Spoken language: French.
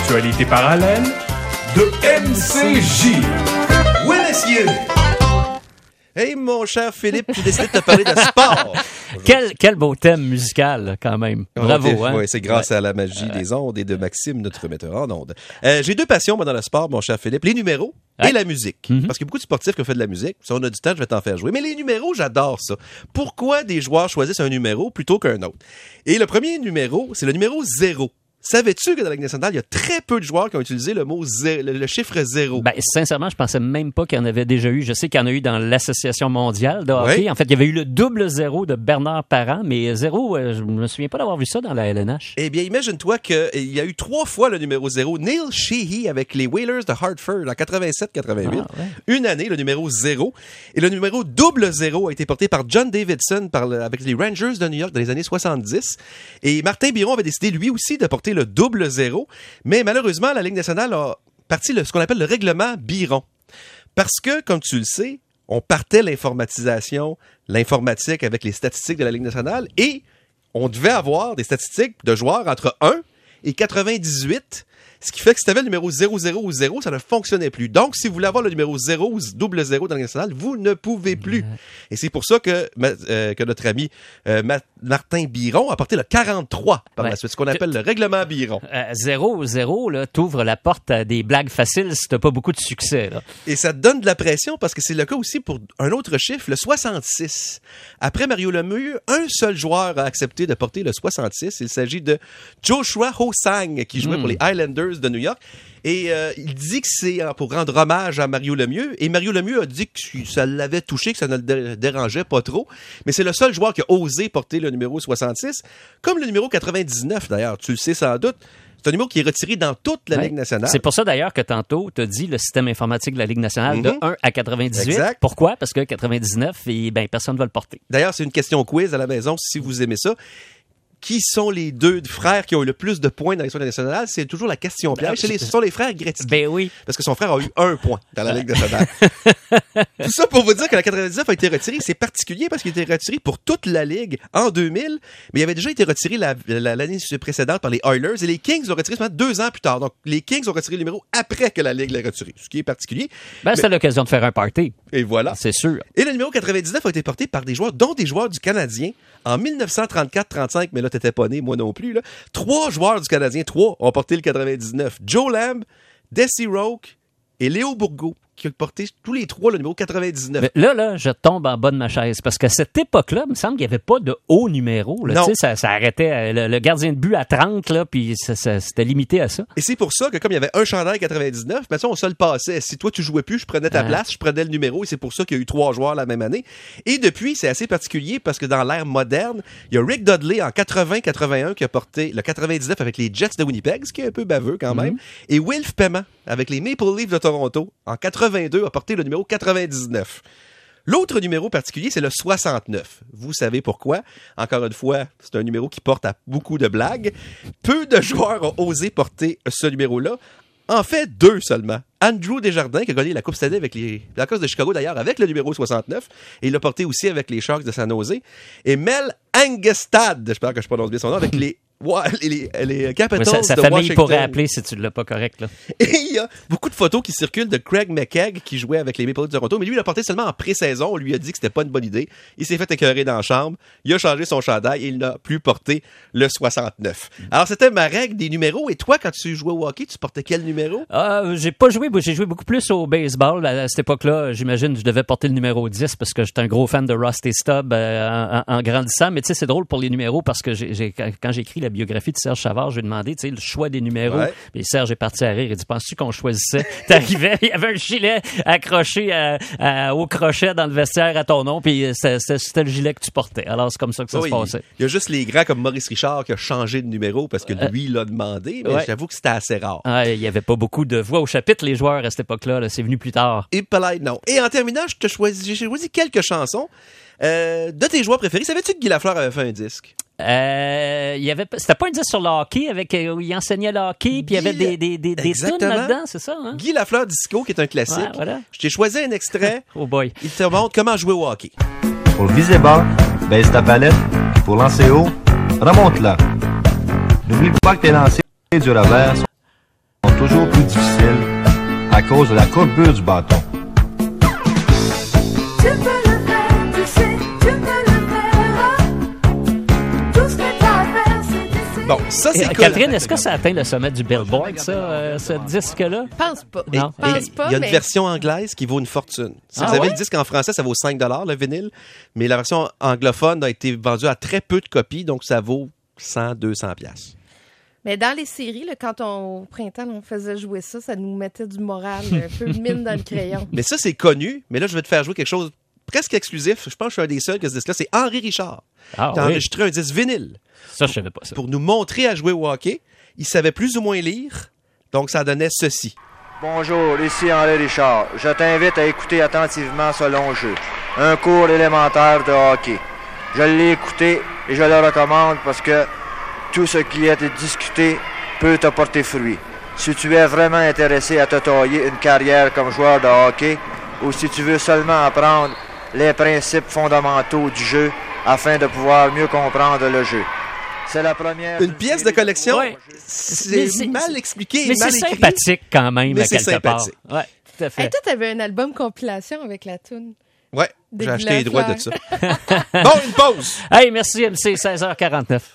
l'actualité parallèle de MCJ. Oui, messieurs! Hey, mon cher Philippe, j'ai décidé de te parler de sport. Quel beau thème musical, quand même. Bravo, hein? Oui, c'est grâce à la magie des ondes et de Maxime, notre metteur en ondes. J'ai deux passions, moi, dans le sport, mon cher Philippe. Les numéros et la musique. Parce qu'il y a beaucoup de sportifs qui ont fait de la musique. Si on a du temps, je vais t'en faire jouer. Mais les numéros, j'adore ça. Pourquoi des joueurs choisissent un numéro plutôt qu'un autre? Et le premier numéro, c'est le numéro 0. Savais-tu que dans la Ligue nationale, il y a très peu de joueurs qui ont utilisé le mot le chiffre 0? Ben, sincèrement, je pensais même pas qu'il y en avait déjà eu. Je sais qu'il y en a eu dans l'Association mondiale de hockey. Oui. En fait, il y avait eu le double 0 de Bernard Parent, mais 0, je me souviens pas d'avoir vu ça dans la LNH. Eh bien, imagine-toi qu'il y a eu 3 fois le numéro 0. Neil Sheehy avec les Whalers de Hartford en 87-88. Ouais. Une année, le numéro 0. Et le numéro double 0 a été porté par John Davidson avec les Rangers de New York dans les années 70. Et Martin Biron avait décidé lui aussi de porter le double 0, mais malheureusement, la Ligue nationale a parti ce qu'on appelle le règlement Biron. Parce que, comme tu le sais, on partait l'informatique avec les statistiques de la Ligue nationale et on devait avoir des statistiques de joueurs entre 1 et 98, ce qui fait que si tu avais le numéro 00 ou 0, ça ne fonctionnait plus. Donc, si vous voulez avoir le numéro 0 ou double 0 dans la Ligue nationale, vous ne pouvez plus. Et c'est pour ça que notre ami Martin Biron a porté le 43 par la suite, ce qu'on appelle le règlement Biron. 0-0, là, t'ouvres la porte à des blagues faciles si t'as pas beaucoup de succès. Là. Et ça te donne de la pression parce que c'est le cas aussi pour un autre chiffre, le 66. Après Mario Lemieux, un seul joueur a accepté de porter le 66. Il s'agit de Joshua Ho-Sang, qui jouait pour les Highlanders de New York. Et il dit que c'est pour rendre hommage à Mario Lemieux. Et Mario Lemieux a dit que ça l'avait touché, que ça ne le dérangeait pas trop. Mais c'est le seul joueur qui a osé porter le numéro 66. Comme le numéro 99, d'ailleurs. Tu le sais sans doute. C'est un numéro qui est retiré dans toute la Ligue nationale. C'est pour ça, d'ailleurs, que tantôt, tu as dit le système informatique de la Ligue nationale de 1 à 98. Exact. Pourquoi? Parce que 99, personne ne va le porter. D'ailleurs, c'est une question quiz à la maison, si vous aimez ça. Qui sont les deux frères qui ont eu le plus de points dans l'histoire nationale? C'est toujours la question piège. Ce sont les frères Gretzky. Ben oui. Parce que son frère a eu 1 point dans la Ligue nationale. Tout ça pour vous dire que la 99 a été retirée. C'est particulier parce qu'il a été retiré pour toute la Ligue en 2000, mais il avait déjà été retiré l'année précédente par les Oilers et les Kings l'ont retiré seulement 2 ans plus tard. Donc, les Kings ont retiré le numéro après que la Ligue l'ait retiré, ce qui est particulier. C'était l'occasion de faire un party. Et voilà. C'est sûr. Et le numéro 99 a été porté par des joueurs, dont des joueurs du Canadien en 1934-35, mais là, t'étais pas né, moi non plus. 3 joueurs du Canadien, 3 ont porté le 99. Joe Lamb, Desi Roque et Léo Bourgault, qui ont porté tous les 3 le numéro 99. Mais là, je tombe en bas de ma chaise. Parce qu'à cette époque-là, il me semble qu'il n'y avait pas de haut numéro. Là. Non. Ça arrêtait le gardien de but à 30, là, puis c'était limité à ça. Et c'est pour ça que comme il y avait un chandail 99, mais ça, on se le passait. Si toi, tu jouais plus, je prenais ta place, je prenais le numéro, et c'est pour ça qu'il y a eu 3 joueurs la même année. Et depuis, c'est assez particulier parce que dans l'ère moderne, il y a Rick Dudley en 80-81 qui a porté le 99 avec les Jets de Winnipeg, ce qui est un peu baveux quand même. Et Wilf Paiement avec les Maple Leafs de Toronto en 82 a porté le numéro 99. L'autre numéro particulier, c'est le 69. Vous savez pourquoi. Encore une fois, c'est un numéro qui porte à beaucoup de blagues. Peu de joueurs ont osé porter ce numéro-là. En fait, 2 seulement. Andrew Desjardins, qui a gagné la Coupe Stanley avec les Blackhawks de Chicago, d'ailleurs, avec le numéro 69. Et il l'a porté aussi avec les Sharks de San Jose. Et Mel Angestad, j'espère que je prononce bien son nom, avec les Capitals de Washington. Sa famille pourrait appeler si tu ne l'as pas correct. Là. Et il y a beaucoup de photos qui circulent de Craig McKegg qui jouait avec les Maple Leafs de Toronto, mais lui, il l'a porté seulement en pré-saison. On lui a dit que c'était pas une bonne idée. Il s'est fait écœurer dans la chambre. Il a changé son chandail et il n'a plus porté le 69. Alors, c'était ma règle des numéros. Et toi, quand tu jouais au hockey, tu portais quel numéro? J'ai pas joué. J'ai joué beaucoup plus au baseball. À cette époque-là, j'imagine que je devais porter le numéro 10 parce que j'étais un gros fan de Rusty Stubb en grandissant. Mais tu sais, c'est drôle pour les numéros parce que quand j'ai écrit la biographie de Serge Savard, je lui ai demandé, tu sais, le choix des numéros. Ouais. Puis Serge est parti à rire. Il dit, penses-tu qu'on choisissait? T'arrivais, il y avait un gilet accroché au crochet dans le vestiaire à ton nom, puis c'était le gilet que tu portais. Alors, c'est comme ça que ça se passait. Il y a juste les grands comme Maurice Richard qui a changé de numéro parce que lui, il l'a demandé, mais j'avoue que c'était assez rare. Il n'y avait pas beaucoup de voix au chapitre, les joueurs, à cette époque-là. Là, c'est venu plus tard. Et Palais, non. Et en terminant, j'ai choisi quelques chansons de tes joueurs préférés. Savais-tu que Guy Lafleur avait fait un disque? C'était pas un disque sur le hockey où il enseignait le hockey, puis il y avait des tunes là-dedans, c'est ça? Hein? Guy Lafleur Disco, qui est un classique. Ouais, voilà. Je t'ai choisi un extrait. Oh boy. Il te montre comment jouer au hockey. Pour viser bas, baisse ta palette. Pour lancer haut, remonte-la. N'oublie pas que tes lancers du revers sont toujours plus difficiles à cause de la courbure du bâton. Tu peux le faire, tu sais, tu peux le faire. Tout ce que t'as à faire, c'est d'essayer. Bon, ça, c'est cool. Catherine, est-ce que ça atteint le sommet du Billboard, ça, ce disque-là? Pense pas. Non. Pense pas, Il y a une mais... version anglaise qui vaut une fortune. Si Ah vous avez ouais? le disque en français, ça vaut 5 $ le vinyle, mais la version anglophone a été vendue à très peu de copies, donc ça vaut 100, 200 piastres. Mais dans les séries, là, quand au printemps, on faisait jouer ça, ça nous mettait du moral, un peu mine dans le crayon. Mais ça, c'est connu, mais là, je vais te faire jouer quelque chose presque exclusif. Je pense que je suis un des seuls que ce disque-là, c'est Henri Richard Ah, qui a oui. enregistré un disque vinyle Ça, je savais pas ça. pour nous montrer à jouer au hockey. Il savait plus ou moins lire, donc ça donnait ceci. Bonjour, ici Henri Richard. Je t'invite à écouter attentivement ce long jeu. Un cours élémentaire de hockey. Je l'ai écouté et je le recommande parce que tout ce qui a été discuté peut te porter fruit. Si tu es vraiment intéressé à te tailler une carrière comme joueur de hockey ou si tu veux seulement apprendre les principes fondamentaux du jeu afin de pouvoir mieux comprendre le jeu. C'est la première... Une pièce de collection, Ouais. Mais c'est c'est- mal expliqué, Mais mal c'est écrit. sympathique quand même, Mais à c'est quelque part. sympathique. Ouais, tout à fait. Hey, toi, t'avais un album compilation avec la toune. Ouais, Des j'ai acheté les droits Glenn de ça. Bon, une pause! Hey, merci MC, 16h49.